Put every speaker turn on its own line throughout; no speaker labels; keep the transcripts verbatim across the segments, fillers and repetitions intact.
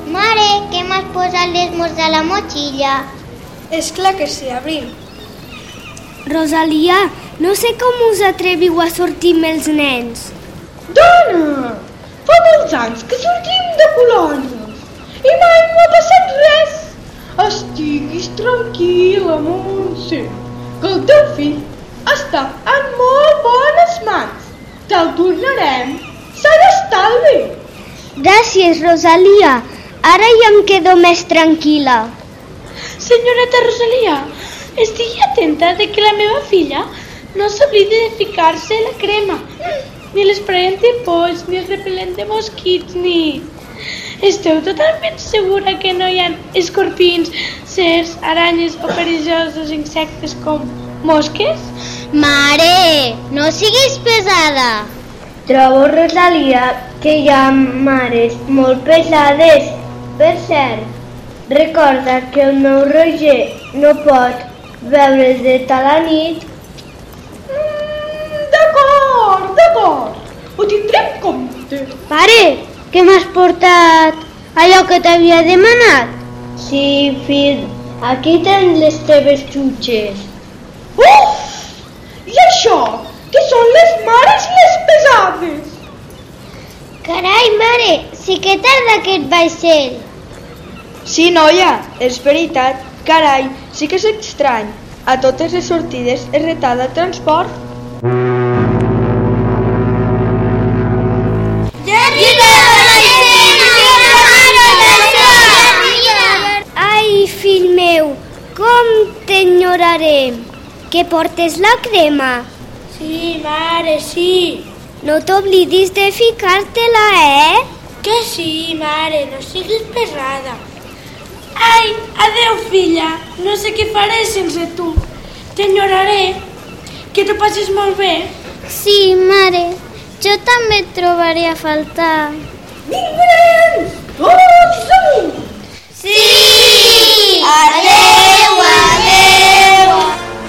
Mare, que m'has posat l'esmorzar a la motxilla?
És clar que sí, Abril.
Rosalia, no sé com us atreviu a sortir amb els nens.
Dona, fa molts anys que sortim de colònies i mai no ha passat res. Estiguis tranquil·la, Montse, que el teu fill està en molt bones mans. Te'l tornarem, serà estalvi.
Gràcies, Rosalia. Ara ja em quedo més tranquil·la.
Senyoreta Rosalia, estigui atenta de que la meva filla no s'oblidi de ficar-se la crema, ni l'esprai antipolls, ni el repel·lent de mosquits, ni... Esteu totalment segura que no hi ha escorpins, cercs, aranyes o perillosos insectes com mosques?
Mare, no siguis pesada.
Trobo, Rosalia, que hi ha mares molt pesades. Per cert, recorda que el meu Roger no pot veure's de tota la nit.
Mm, d'acord, d'acord, ho tindré en compte.
Pare, que m'has portat allò que t'havia demanat? Sí, fill, aquí tens les teves xutxes.
Uf! I això, que són les mares les pesades?
Carai, mare, sí que tarda aquest vaixell.
Sí, noia, és veritat. Carai, sí que és estrany. A totes les sortides es retarda el transport.
Ai, fill meu, com t'enyoraré. Que portes la crema.
Sí, mare, sí.
No t'oblidis de ficar-te-la, eh?
Que sí, mare, no siguis pesada. Ai, adeu, filla. No sé què faré sense tu. T'enyoraré. Que t'ho passis molt bé.
Sí, mare, jo també et trobaré a faltar.
Vindrem tots amunt.
Sí! Adeu, adeu!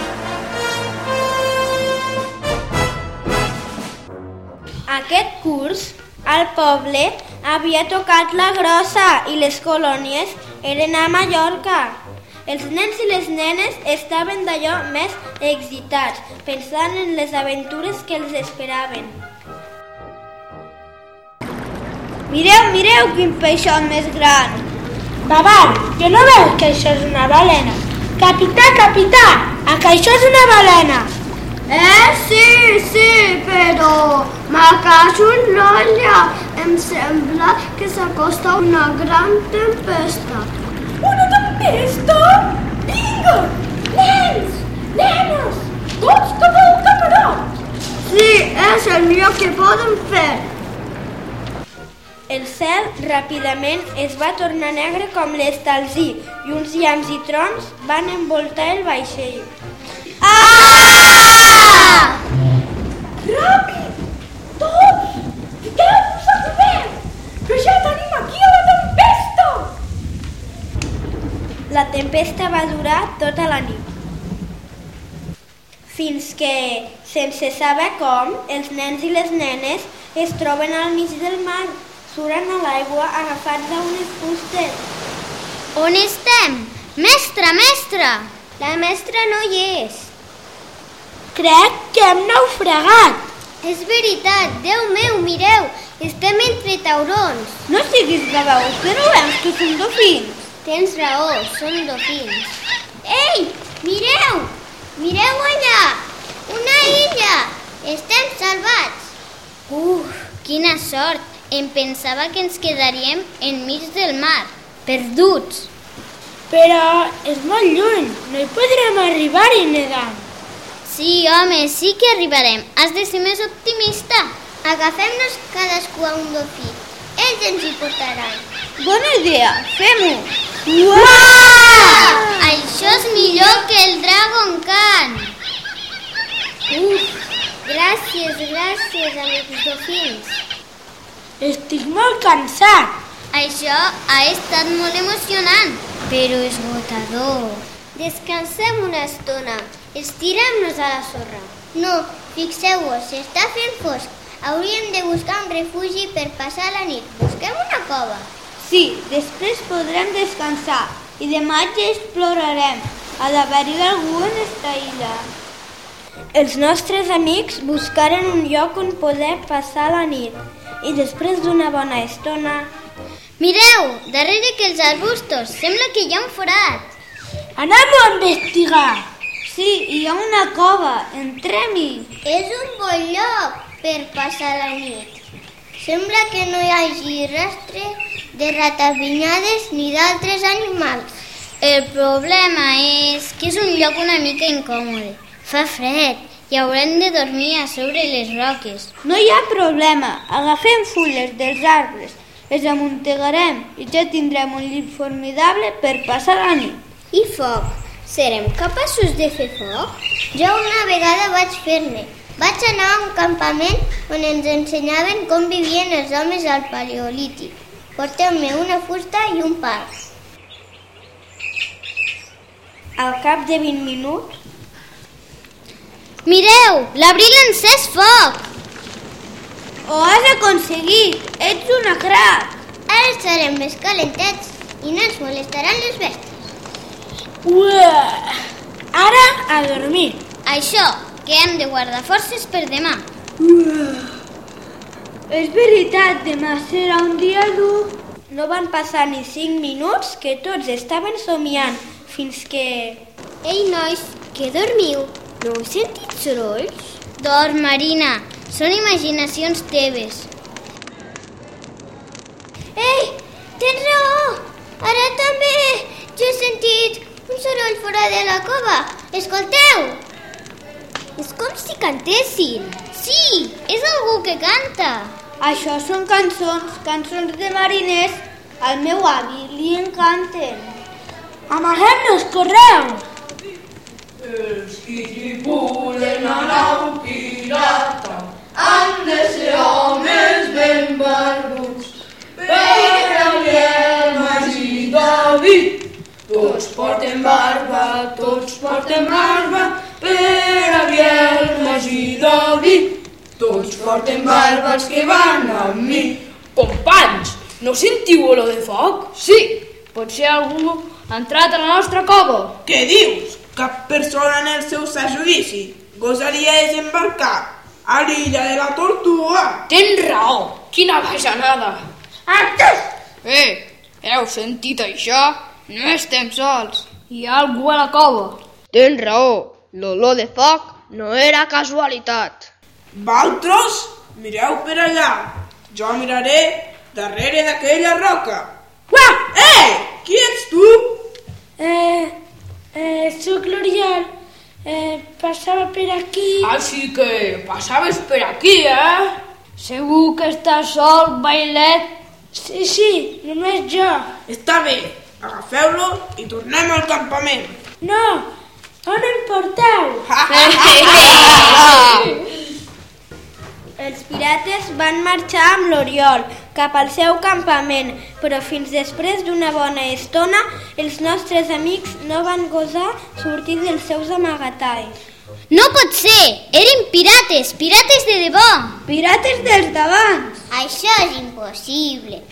Aquest curs, al poble, havia tocat la grossa i les colònies eren a Mallorca. Els nens i les nenes estaven d'allò més excitats, pensant en les aventures que els esperaven. Mireu, mireu, quin peixot més gran!
Babar, que no veus que això és una balena? Capità, capità, a que això és una balena?
Eh, sí, sí, però m'acaso en l'olla. Em sembla que s'acosta una gran tempesta.
Una tempesta? Vinga, nens, nenes, tots cap al camarot.
Sí, és el millor que podem fer. El cel ràpidament es va tornar negre com l'estalzí i uns llamps i trons van envoltar el vaixell.
Ah!
Ràpid, tots, fiqueu-vos a cobert, que ja tenim aquí a la tempesta.
La tempesta va durar tota la nit, fins que, sense saber com, els nens i les nenes es troben al mig del mar, surant a l'aigua agafats a unes fustes.
On estem? Mestra, mestra! La mestra no hi és.
Crec que hem naufragat.
És veritat, Déu meu, mireu, estem entre taurons.
No siguis gavau, que no veus que som dofins?
Tens raó, són dofins. Ei, mireu, mireu allà, una illa, estem salvats. Uf, quina sort, em pensava que ens quedaríem enmig del mar, perduts.
Però és molt lluny, no hi podrem arribar-hi nedant.
Sí, home, sí que arribarem. Has de ser més optimista. Agafem-nos cadascú a un dofí. Ells ens hi portaran.
Bona idea, fem-ho!
Uau! Això és millor que el Dragon Khan. Uf, gràcies, gràcies, amics dofins.
Estic molt cansat.
Això ha estat molt emocionant, però esgotador. Descansem una estona. Estirem-nos a la sorra. No, fixeu-vos, s'està fent fosc. Hauríem de buscar un refugi per passar la nit. Busquem una cova.
Sí, després podrem descansar i demà ja explorarem. Ha d'haver-hi algú en esta illa. Els nostres amics buscaren un lloc on poder passar la nit i després d'una bona estona...
Mireu, darrere aquells arbustos, sembla que hi ha un forat.
Anem a investigar.
Sí, hi ha una cova, entrem-hi.
És un bon lloc per passar la nit. Sembla que no hi hagi rastre de ratapinyades ni d'altres animals. El problema és que és un lloc una mica incòmode. Fa fred i haurem de dormir a sobre les roques.
No hi ha problema, agafem fulles dels arbres, les amuntegarem i ja tindrem un llit formidable per passar la nit.
I foc? Serem capaços de fer foc? Jo una vegada vaig fer-ne. Vaig anar a un campament on ens ensenyaven com vivien els homes al paleolític. Porteu-me una fusta i un pal.
Al cap de vint minuts...
Mireu, l'Abril ha encès foc!
Ho has aconseguit! Ets una crac!
Ara estarem més calentets i no ens molestaran les bèsties.
Uah! Ara a dormir.
Això, que hem de guardar forces per demà.
Uah!
És veritat, demà serà un dia dur. No van passar ni cinc minuts que tots estaven somiant, fins que...
Ei, nois, que dormiu? No heu sentit sorolls? Dorm, Marina. Són imaginacions teves. Ei, tens raó! Ara també jo he sentit un soroll fora de la cova. Escolteu! És com si cantessin. Sí, és algú que canta.
Això són cançons, cançons de mariners. Al meu avi li encanten.
Amaguem-nos, correu!
Els qui tripulen a nau pirata han de ser homes ben barbuts. Pere, Ariel, Magí i David, tots porten barba, tots porten barba. Pere, Ariel, Magí i David, tots porten barba els que van amb mi.
Companys, no sentiu olor de foc? Sí, potser algú ha entrat a la nostra cova.
Què dius? Cap persona en el seu sa judici gosaria desembarcar a l'illa de la Tortuga.
Tens raó, quina bajanada.
Artes!
Eh, heu sentit això? No estem sols. Hi ha algú a la cova. Tens raó, l'olor de foc no era casualitat.
Valtros, mireu per allà. Jo miraré darrere d'aquella roca.
Uah!
Eh, qui ets tu?
Eh, eh, soc l'Oriol. Eh, passava per aquí.
Així que passaves per aquí, eh? Segur que estàs sol, Bailet?
Sí, sí, només jo.
Està bé, agafeu-lo i tornem al campament.
No, on em porteu?
Els pirates van marxar amb l'Oriol cap al seu campament, però fins després d'una bona estona els nostres amics no van gosar sortir dels seus amagatalls.
No pot ser! Eren pirates, pirates de debò!
Pirates dels d'abans!
Això és impossible.